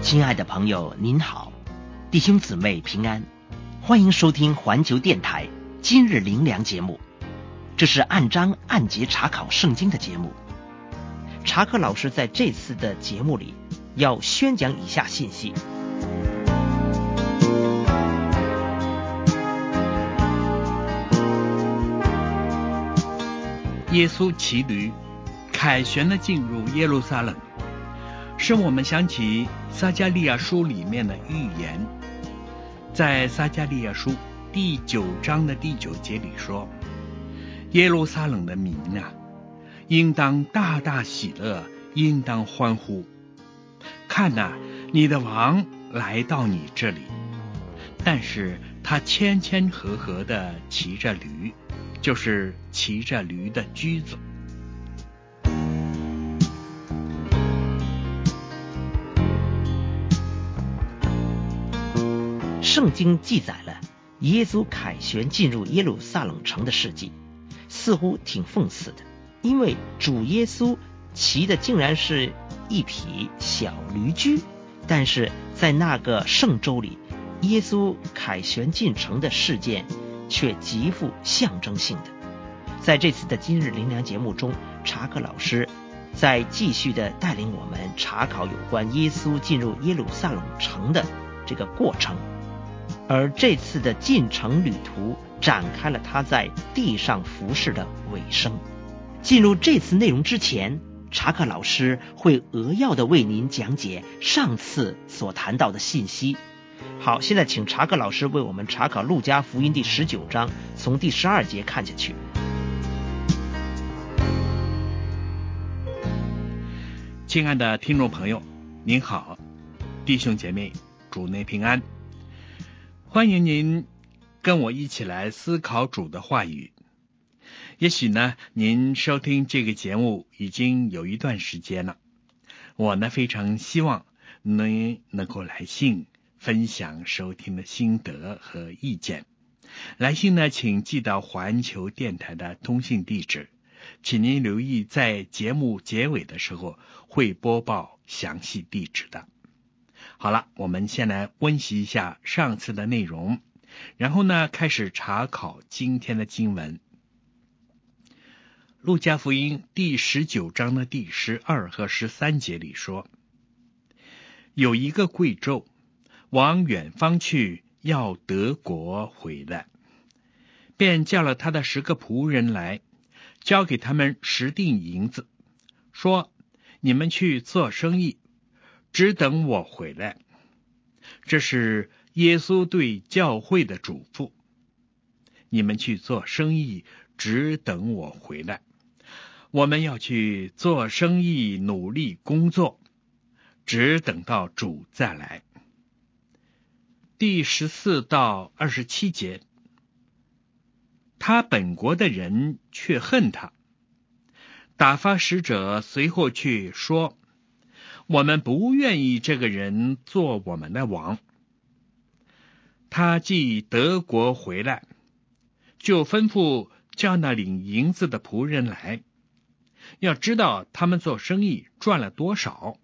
亲爱的朋友您好，弟兄姊妹平安，欢迎收听环球电台今日灵粮节目。这是按章按节查考圣经的节目。查克老师在这次的节目里要宣讲以下信息。 耶稣骑驴凯旋地进入耶路撒冷，使我们想起撒迦利亚书里面的预言。在撒迦利亚书第9章的第9节里说，耶路撒冷的民啊，应当大大喜乐，应当欢呼。看哪，你的王来到你这里，但是他谦谦和和地骑着驴，就是骑着驴的驹子。 圣经记载了耶稣凯旋进入耶路撒冷城的事迹，似乎挺讽刺的，因为主耶稣骑的竟然是一匹小驴驹，但是在那个圣周里，耶稣凯旋进城的事件却极富象征性的。在这次的今日灵粮节目中，查克老师在继续的带领我们查考有关耶稣进入耶路撒冷城的这个过程，而这次的进城旅途展开了他在地上服事的尾声。进入这次内容之前，查克老师会扼要的为您讲解上次所谈到的信息。好，现在请查克老师为我们查考路加福音第19章，从第12节看下去。 亲爱的听众朋友，您好，弟兄姐妹，主内平安。欢迎您跟我一起来思考主的话语。也许呢，您收听这个节目已经有一段时间了，我呢非常希望您能够来信分享收听的心得和意见。来信呢，请寄到环球电台的通信地址，请您留意在节目结尾的时候会播报详细地址的。好了，我们先来温习一下上次的内容，然后呢开始查考今天的经文。路加福音第19章的第12和13节里说，有一个贵胄往远方去，要得国回来，便叫了他的10个仆人来，交给他们10锭银子，说，你们去做生意，只等我回来。这是耶稣对教会的嘱咐，你们去做生意，只等我回来。我们要去做生意，努力工作，只等到主再来。第14到27节，他本国的人却恨他，打发使者随后去说，我们不愿意这个人做我们的王。他既得国回来，就吩咐叫那领银子的仆人来，要知道他们做生意赚了多少。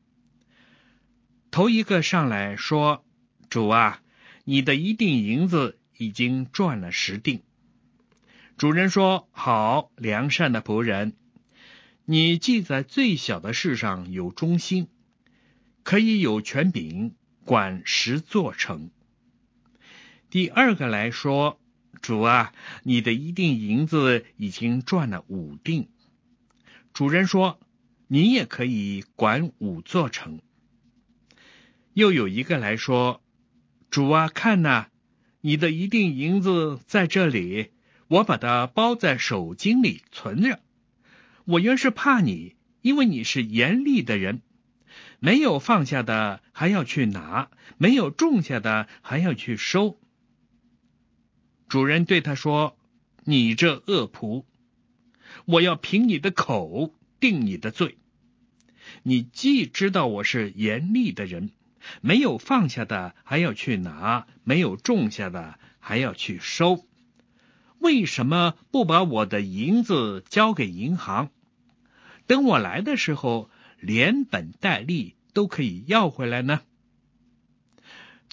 头一个上来说，主啊，你的1锭银子已经赚了10锭。主人说，好，良善的仆人，你既在最小的事上有忠心，可以有权柄管10座城。第二个来说，主啊，你的1锭银子已经赚了5锭。主人说，你也可以管5座城。又有一个来说，主啊，看哪，你的1锭银子在这里，我把它包在手巾里存着。我原是怕你，因为你是严厉的人，没有放下的还要去拿，没有种下的还要去收。主人对他说，你这恶仆，我要凭你的口定你的罪。你既知道我是严厉的人，没有放下的还要去拿，没有种下的还要去收，为什么不把我的银子交给银行？等我来的时候，连本带利都可以要回来呢？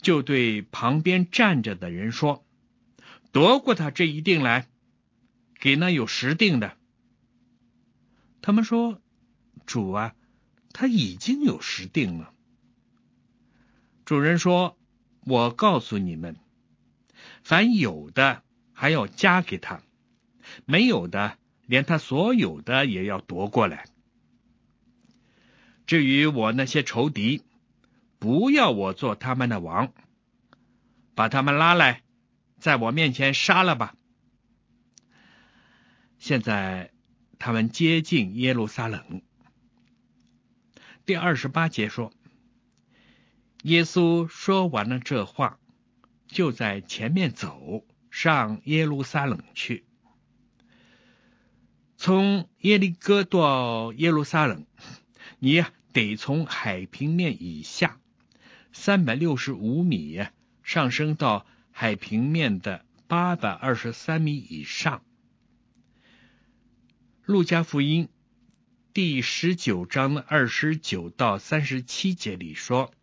就对旁边站着的人说：夺过他这一锭来，给那有10锭的。他们说：主啊，他已经有10锭了。主人说：我告诉你们，凡有的还要加给他，没有的连他所有的也要夺过来。至于我那些仇敌，不要我做他们的王，把他们拉来，在我面前杀了吧。现在他们接近耶路撒冷。第28节说，耶稣说完了这话，就在前面走上耶路撒冷去。从耶利哥到耶路撒冷，你得从海平面以下365米上升到海平面的823米以上。路加福音第19章29到37节里说，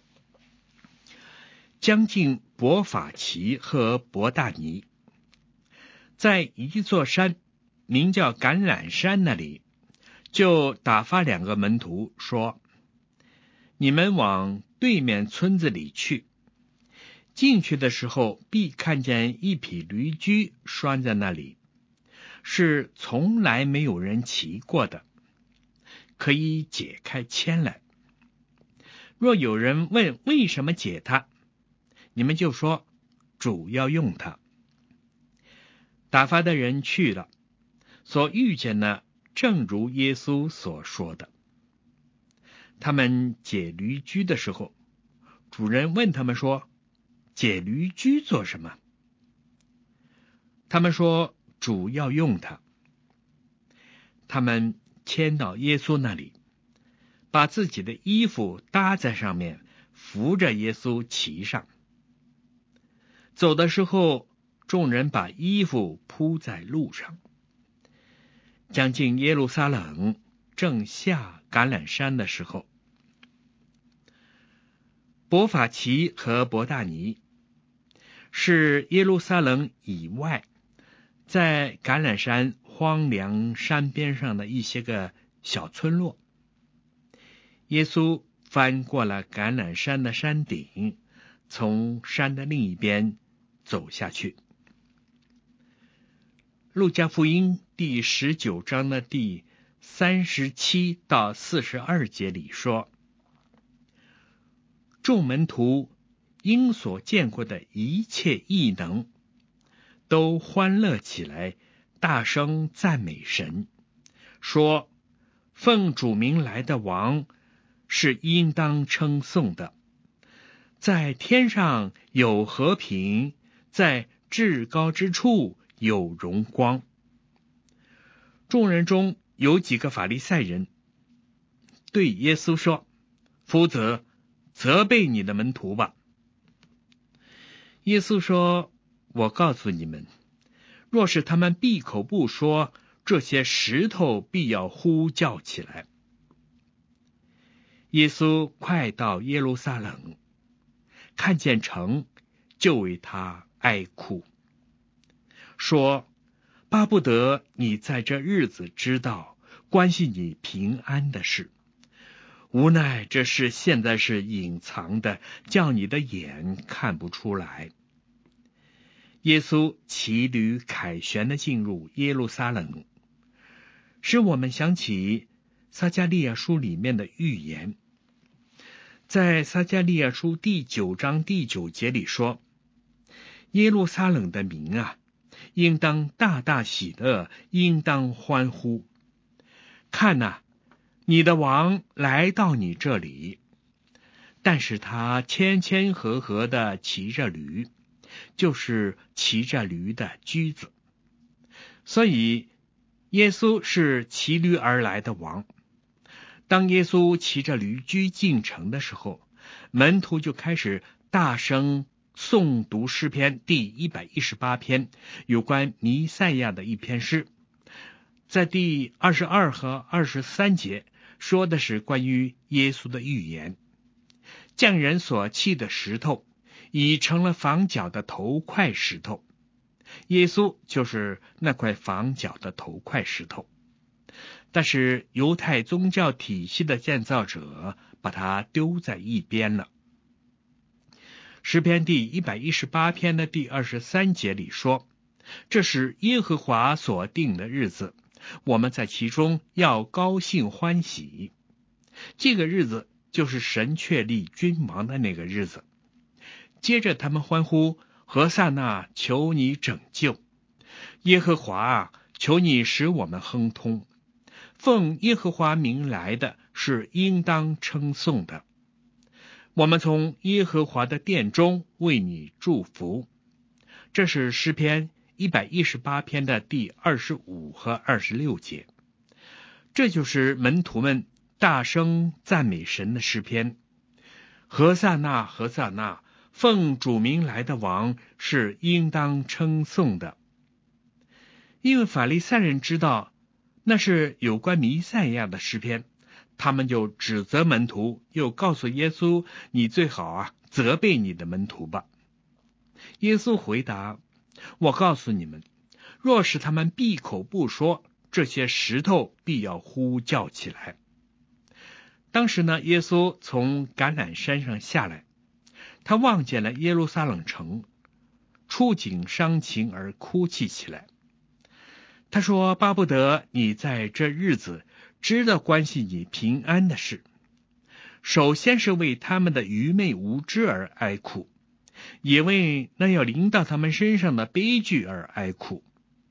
将近伯法其和伯大尼，在一座山名叫橄榄山那里，就打发2个门徒说，你们往对面村子里去，进去的时候必看见一匹驴驹拴在那里，是从来没有人骑过的，可以解开牵来。若有人问为什么解它，你们就说主要用它。打发的人去了，所遇见的正如耶稣所说的。他们解驴驹的时候，主人问他们说，解驴驹做什么？他们说主要用它。他们牵到耶稣那里，把自己的衣服搭在上面，扶着耶稣骑上。走的时候，众人把衣服铺在路上。将近耶路撒冷，正下橄榄山的时候，伯法其和伯大尼是耶路撒冷以外，在橄榄山荒凉山边上的一些个小村落。耶稣翻过了橄榄山的山顶，从山的另一边走下去。路加福音第19章的第37到42节里说，众门徒因所见过的一切异能，都欢乐起来，大声赞美神，说，奉主名来的王是应当称颂的，在天上有和平，在至高之处有荣光。众人中有几个法利赛人对耶稣说，夫子，责备你的门徒吧。耶稣说，我告诉你们，若是他们闭口不说，这些石头必要呼叫起来。耶稣快到耶路撒冷，看见城，就为他哀哭，说，巴不得你在这日子知道关系你平安的事，无奈这事现在是隐藏的，叫你的眼看不出来。耶稣骑驴凯旋地进入耶路撒冷，使我们想起撒迦利亚书里面的预言。在撒迦利亚书第9章第9节里说，耶路撒冷的民啊，应当大大喜乐，应当欢呼。看哪，你的王来到你这里，但是他谦谦和和地骑着驴，就是骑着驴的驹子。所以耶稣是骑驴而来的王。当耶稣骑着驴驹进城的时候，门徒就开始大声诵读诗篇第118篇，有关弥赛亚的一篇诗。在第22和23节说的是关于耶稣的预言。匠人所砌的石头已成了房角的头块石头。耶稣就是那块房角的头块石头。但是犹太宗教体系的建造者把它丢在一边了。诗篇第118篇的第23节里说，这是耶和华所定的日子，我们在其中要高兴欢喜。这个日子就是神确立君王的那个日子。接着他们欢呼，何撒那，求你拯救。耶和华啊，求你使我们亨通。奉耶和华名来的是应当称颂的。我们从耶和华的殿中为你祝福。这是诗篇118篇的第25和26节。这就是门徒们大声赞美神的诗篇。何撒那，何撒那，奉主名来的王是应当称颂的。因为法利赛人知道那是有关弥赛亚的诗篇，他们就指责门徒，又告诉耶稣，你最好责备你的门徒吧。耶稣回答，我告诉你们，若是他们闭口不说，这些石头必要呼叫起来。当时呢，耶稣从橄榄山上下来，他望见了耶路撒冷城，触景伤情而哭泣起来。他说，巴不得你在这日子知道关系你平安的事。首先是为他们的愚昧无知而哀哭，也为那要临到他们身上的悲剧而哀哭。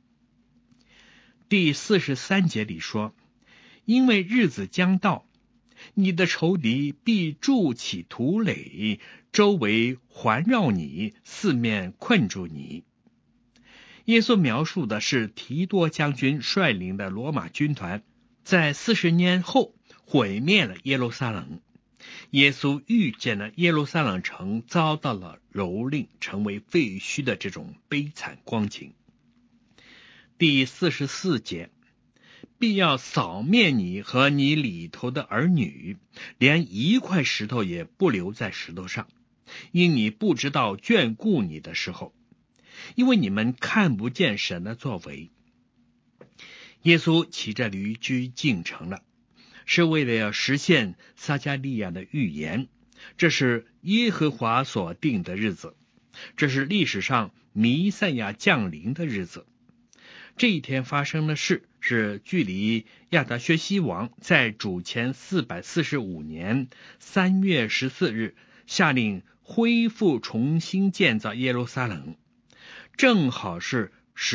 第43节里说，因为日子将到，你的仇敌必筑起土垒，周围环绕你，四面困住你。耶稣描述的是提多将军率领的罗马军团在40年后毁灭了耶路撒冷。耶稣预见了耶路撒冷城遭到了蹂躏，成为废墟的这种悲惨光景。第44节，必要扫灭你和你里头的儿女，连一块石头也不留在石头上，因你不知道眷顾你的时候，因为你们看不见神的作为。耶稣骑着驴驹进城了，是为了要实现撒迦利亚的预言。这是耶和华所定的日子，这是历史上弥赛亚降临的日子。这一天发生的事是距离亚达薛西王在主前445年3月14日下令恢复重新建造耶路撒冷，正好是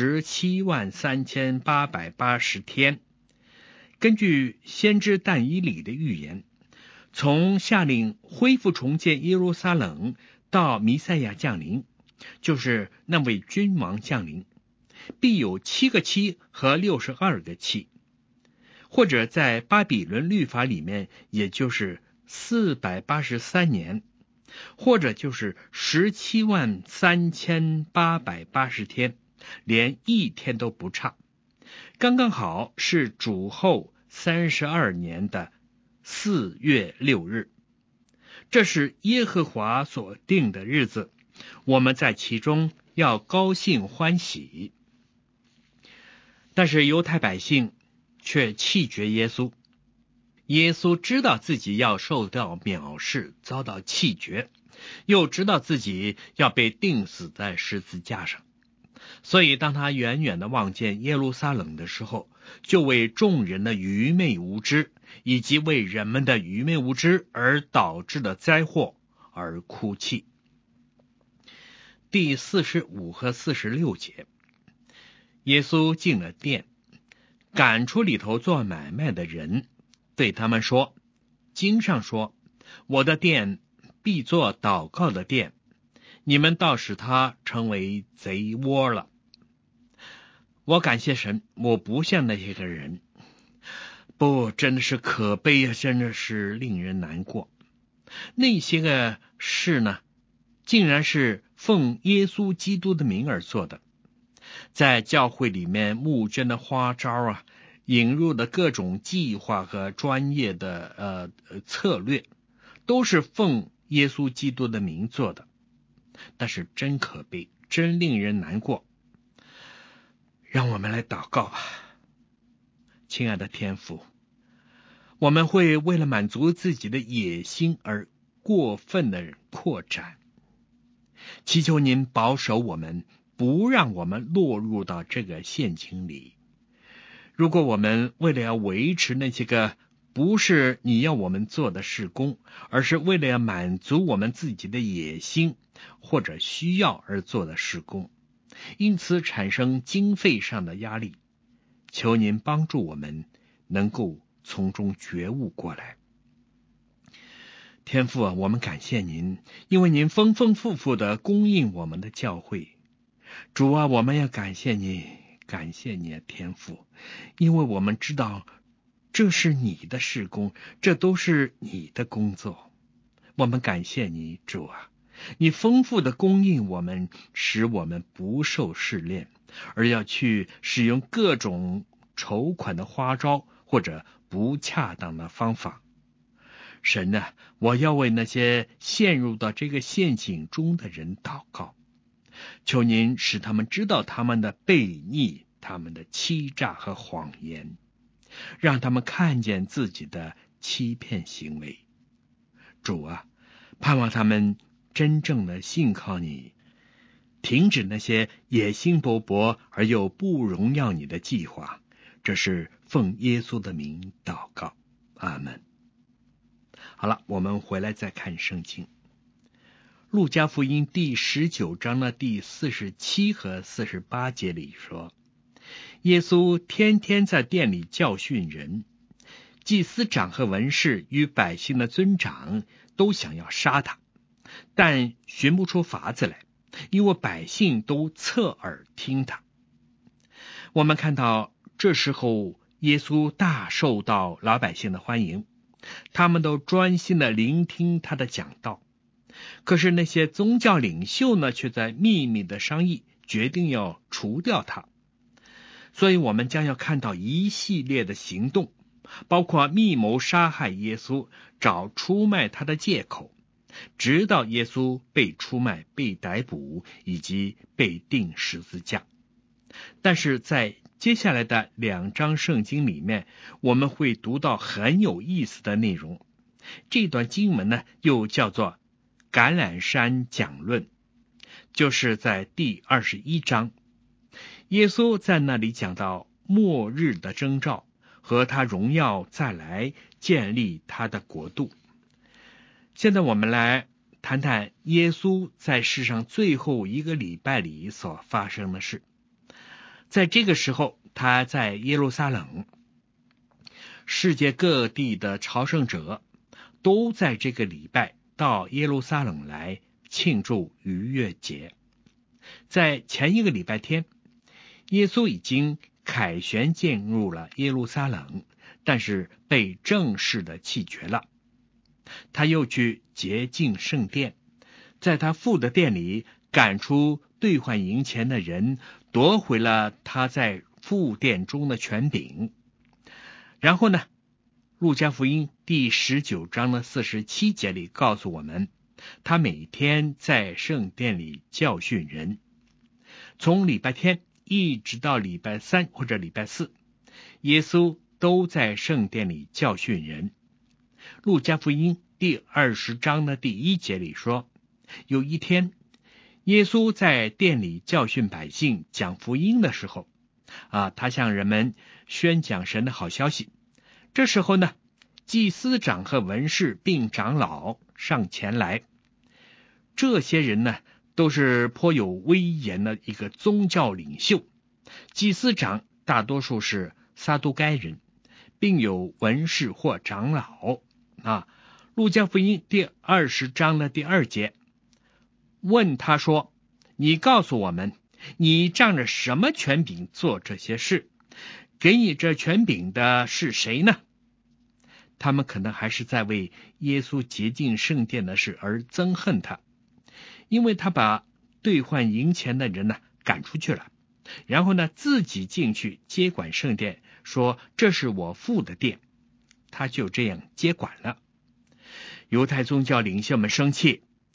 173880天。根据先知但以理的预言，从下令恢复重建耶路撒冷到弥赛亚降临，就是那位君王降临，必有7个7和62个7，或者在巴比伦律法里面，也就是483年，或者就是173880天，连一天都不差，刚刚好是主后32年的4月6日。这是耶和华所定的日子，我们在其中要高兴欢喜。但是犹太百姓却弃绝耶稣。耶稣知道自己要受到藐视，遭到弃绝，又知道自己要被钉死在十字架上，所以当他远远地望见耶路撒冷的时候，就为众人的愚昧无知，以及为人们的愚昧无知而导致的灾祸而哭泣。第45和46节，耶稣进了殿，赶出里头做买卖的人，对他们说，经上说，我的殿必作祷告的殿，你们倒使它成为贼窝了。我感谢神，我不像那些个人，不，真的是可悲啊，真的是令人难过。那些个事呢，竟然是奉耶稣基督的名而做的，在教会里面募捐的花招引入的各种计划和专业的策略，都是奉耶稣基督的名做的。 但是真可悲，真令人难过。让我们来祷告吧。亲爱的天父，我们会为了满足自己的野心而过分的扩展，祈求您保守我们，不让我们落入到这个陷阱里。如果我们为了要维持那些个不是你要我们做的事工，而是为了要满足我们自己的野心或者需要而做的事工，因此产生经费上的压力，求您帮助我们能够从中觉悟过来。天父啊，我们感谢您，因为您丰丰富富的供应我们的教会。主啊，我们要感谢你，感谢你啊，天父，因为我们知道这是你的事工，这都是你的工作。我们感谢你，主啊，你丰富的供应我们，使我们不受试炼，而要去使用各种筹款的花招或者不恰当的方法。神啊，我要为那些陷入到这个陷阱中的人祷告，求您使他们知道他们的悖逆，他们的欺诈和谎言，让他们看见自己的欺骗行为。主啊，盼望他们真正的信靠你，停止那些野心勃勃而又不荣耀你的计划。这是奉耶稣的名祷告，阿们。好了，我们回来再看圣经。路加福音第19章的第47和48节里说，耶稣天天在殿里教训人，祭司长和文士与百姓的尊长都想要杀他，但寻不出法子来，因为百姓都侧耳听他。我们看到这时候耶稣大受到老百姓的欢迎，他们都专心的聆听他的讲道。可是那些宗教领袖呢，却在秘密的商议，决定要除掉他。所以我们将要看到一系列的行动，包括密谋杀害耶稣，找出卖他的借口，直到耶稣被出卖、被逮捕以及被钉十字架。但是在接下来的2章圣经里面，我们会读到很有意思的内容。这段经文呢，又叫做橄榄山讲论，就是在第21章，耶稣在那里讲到末日的征兆和他荣耀再来建立他的国度。现在我们来谈谈耶稣在世上最后一个礼拜里所发生的事。在这个时候，他在耶路撒冷，世界各地的朝圣者都在这个礼拜到耶路撒冷来庆祝逾越节。在前一个礼拜天，耶稣已经凯旋进入了耶路撒冷，但是被正式的弃绝了。他又去洁净圣殿，在他父的殿里赶出兑换银钱的人，夺回了他在父殿中的权柄。然后呢，路加福音第19章的47节里告诉我们，他每天在圣殿里教训人，从礼拜天一直到礼拜3或者礼拜4，耶稣都在圣殿里教训人。路加福音第20章的第1节里说，有一天耶稣在殿里教训百姓讲福音的时候，他向人们宣讲神的好消息。这时候呢，祭司长和文士并长老上前来。这些人呢，都是颇有威严的一个宗教领袖。祭司长大多数是撒都该人，并有文士或长老。路加福音第20章的第2节问他说，你告诉我们，你仗着什么权柄做这些事？给你这权柄的是谁呢？他们可能还是在为耶稣洁净圣殿的事而憎恨他，因为他把兑换银钱的人呢赶出去了，然后呢自己进去接管圣殿，说这是我父的殿，他就这样接管了。犹太宗教领袖们生气，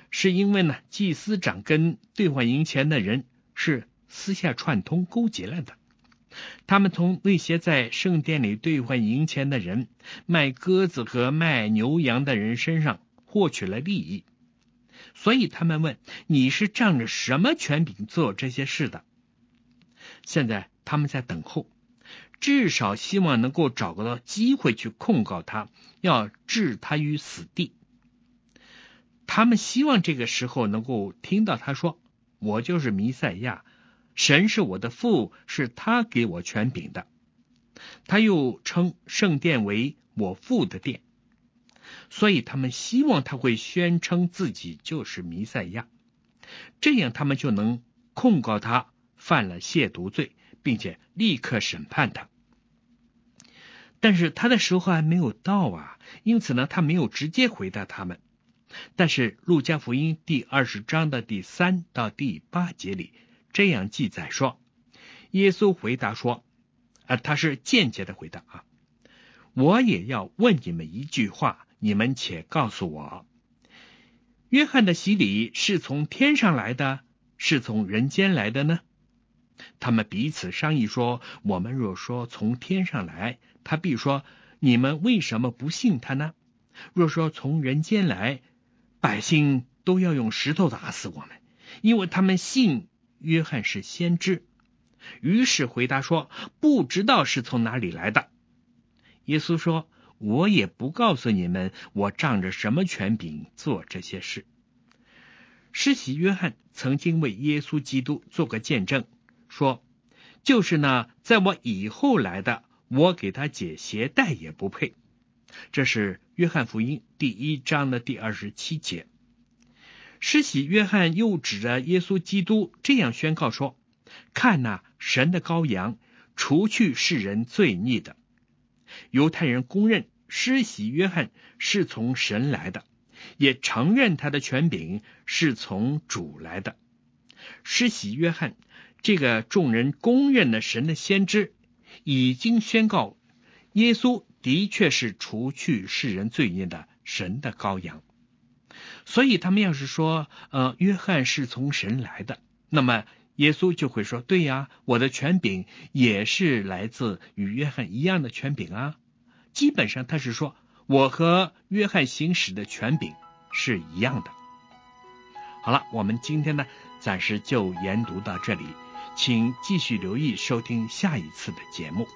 是因为呢，祭司长跟兑换银钱的人是私下串通勾结了的。他们从那些在圣殿里兑换银钱的人、卖鸽子和卖牛羊的人身上获取了利益，所以他们问，你是仗着什么权柄做这些事的？现在他们在等候，至少希望能够找到机会去控告他，要置他于死地。他们希望这个时候能够听到他说，我就是弥赛亚，神是我的父，是他给我权柄的。他又称圣殿为我父的殿，所以他们希望他会宣称自己就是弥赛亚，这样他们就能控告他犯了亵渎罪，并且立刻审判他。但是他的时候还没有到啊，因此呢，他没有直接回答他们。但是路加福音第20章的第3到第8节里这样记载说，耶稣回答说，他是间接的回答啊，我也要问你们一句话，你们且告诉我，约翰的洗礼是从天上来的，是从人间来的呢？他们彼此商议说，我们若说从天上来，他必说，你们为什么不信他呢？若说从人间来，百姓都要用石头打死我们，因为他们信约翰是先知。于是回答说，不知道是从哪里来的。耶稣说，我也不告诉你们，我仗着什么权柄做这些事。施洗约翰曾经为耶稣基督做个见证，说，就是那在我以后来的，我给他解鞋带也不配。这是约翰福音第1章的第27节。施洗约翰又指着耶稣基督这样宣告说，看哪，神的羔羊，除去世人罪孽的。犹太人公认施洗约翰是从神来的，也承认他的权柄是从主来的。施洗约翰这个众人公认的神的先知，已经宣告耶稣的确是除去世人罪孽的神的羔羊。所以他们要是说约翰是从神来的，那么耶稣就会说，对呀，我的权柄也是来自与约翰一样的权柄啊。基本上他是说，我和约翰行使的权柄是一样的。好了，我们今天呢暂时就研读到这里，请继续留意收听下一次的节目。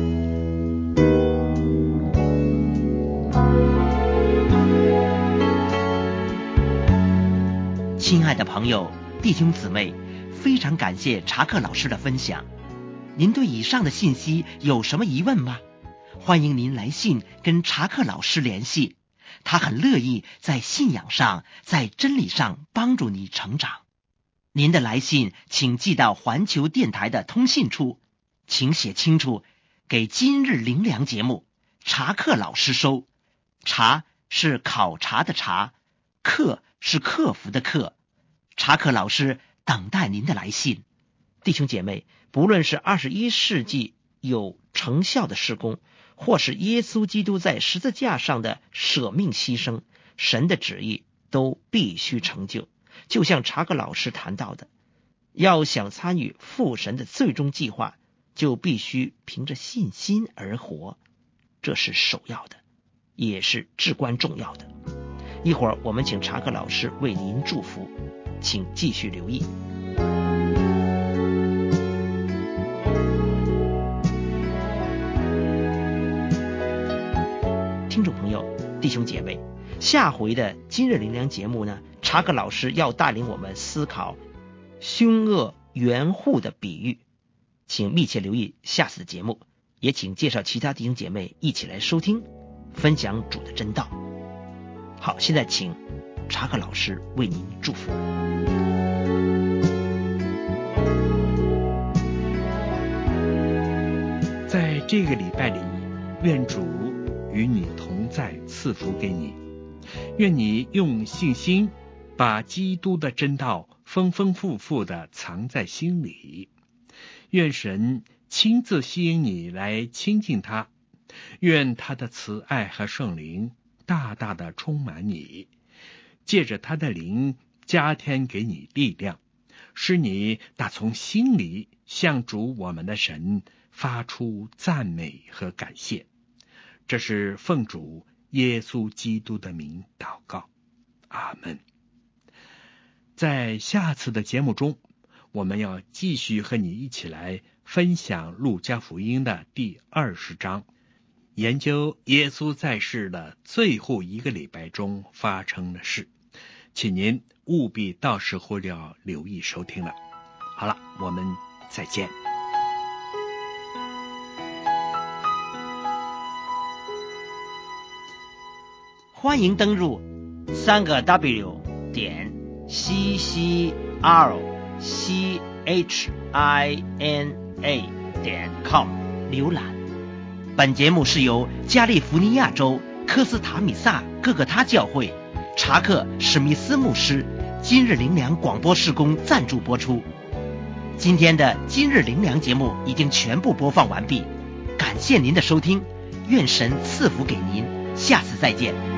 亲爱的朋友、弟兄姊妹，非常感谢查克老师的分享。您对以上的信息有什么疑问吗？欢迎您来信跟查克老师联系，他很乐意在信仰上、在真理上帮助你成长。您的来信请寄到环球电台的通信处，请写清楚，给今日灵粮节目，查克老师收。查是考察的查，克是克服的克。查克老师等待您的来信。弟兄姐妹，不论是21世纪有成效的事工，或是耶稣基督在十字架上的舍命牺牲，神的旨意都必须成就。就像查克老师谈到的，要想参与父神的最终计划，就必须凭着信心而活，这是首要的，也是至关重要的。一会儿我们请查克老师为您祝福，请继续留意。听众朋友、弟兄姐妹，下回的今日灵粮节目呢，查克老师要带领我们思考凶恶园户的比喻，请密切留意下次的节目，也请介绍其他弟兄姐妹一起来收听，分享主的真道。好，现在请查克老师为您祝福。 在这个礼拜里，愿主与你同在，赐福给你。愿你用信心把基督的真道丰丰富富地藏在心里。愿神亲自吸引你来亲近他，愿他的慈爱和圣灵大大的充满你， 借着他的灵加添给你力量，使你打从心里向主我们的神发出赞美和感谢。这是奉主耶稣基督的名祷告，阿们。在下次的节目中，我们要继续和你一起来分享路加福音的第20章，研究耶稣在世的最后一个礼拜中发生的事，请您务必到时候要留意收听了。好了，我们再见。 欢迎登入3个WCHINA.com 浏览。本节目是由加利福尼亚州科斯塔米萨各个他教会查克史密斯牧师今日灵粮广播事工赞助播出。今天的今日灵粮节目已经全部播放完毕，感谢您的收听，愿神赐福给您，下次再见。